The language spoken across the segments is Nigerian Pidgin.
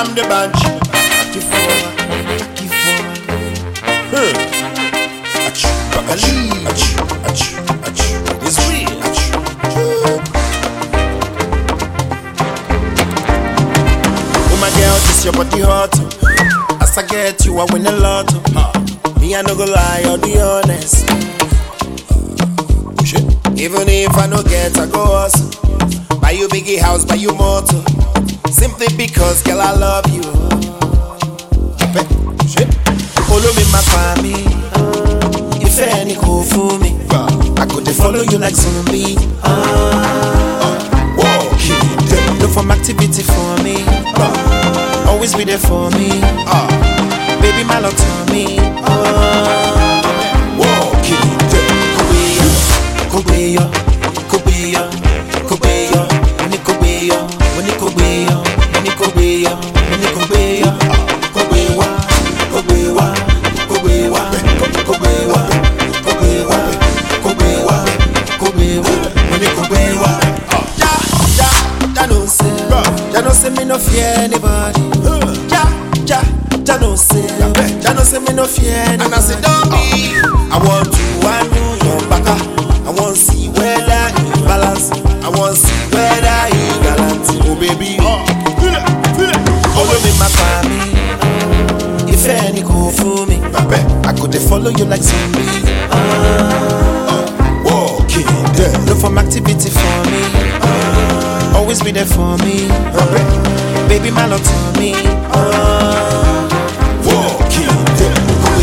I'm the bunch. It's real. Oh my girl, this your body hot. As I get you, I win a lot. Me, I no go lie, I'll be honest. Even if I no get, I go hustle. Buy you biggie house, buy you motor. Simply because, girl, I love you. Follow me, my family. If any cool for me, I could follow you like zombie. Look for activity for me. Always be there for me. Baby, my love to me. Ya no say me no fear anybody. Ja no say me no fear anybody. And I say don't be. I want to handle your baka. I want to see whether you balance. I want to see whether you balance. Oh baby, follow me my family. If any go for me, I could follow you like zombie. Walking there. Look for activity for me. Always be there for me. Baby, my love to me. Walking there.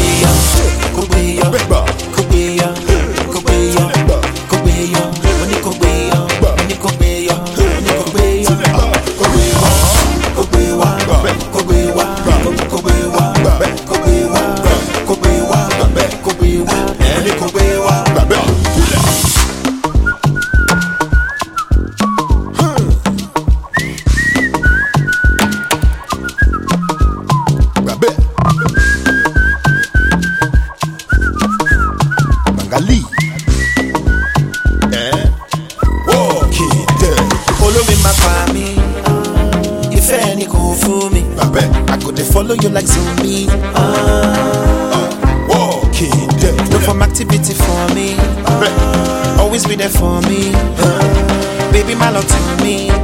Follow me, my family. If any go for me, I could follow you like zombie. Walking there. Look for activity for me. Always be there for me. Baby, my love to me.